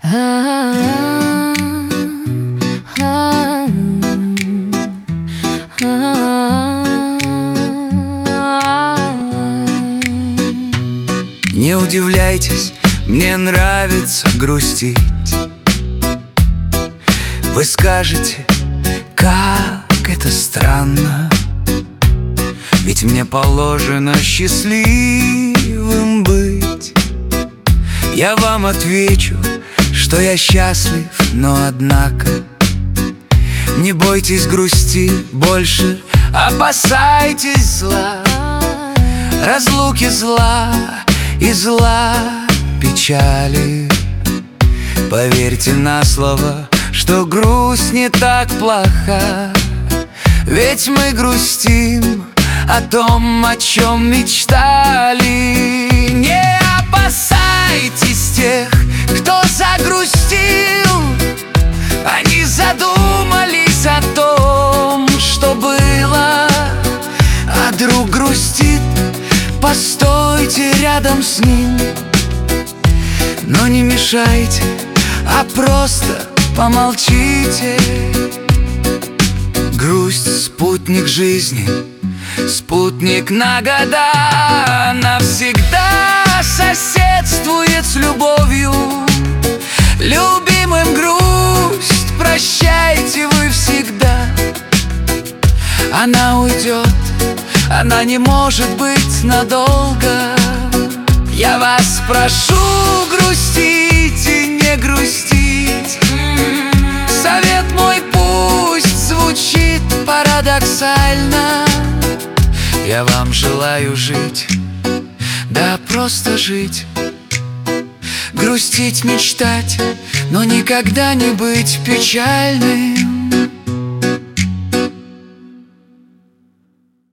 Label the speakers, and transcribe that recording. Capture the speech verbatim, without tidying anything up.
Speaker 1: Не удивляйтесь, мне нравится грустить. Вы скажете, как это странно, ведь мне положено счастливым быть. Я вам отвечу, что я счастлив, но однако не бойтесь грусти больше, опасайтесь зла, разлуки зла и зла печали. Поверьте на слово, что грусть не так плоха, ведь мы грустим о том, о чем мечтали. Не опасайтесь тех, кто загрустил, они задумались о том, что было. А друг грустит, постойте рядом с ним, но не мешайте, а просто помолчите. Грусть — спутник жизни, спутник на года, навсегда соседствует с любовью. Любимым грусть прощайте вы всегда. Она уйдет, она не может быть надолго. Я вас прошу грустить и не грустить. Совет мой пусть звучит парадоксально. Я вам желаю жить, да просто жить. Грустить, мечтать, но никогда не быть печальным.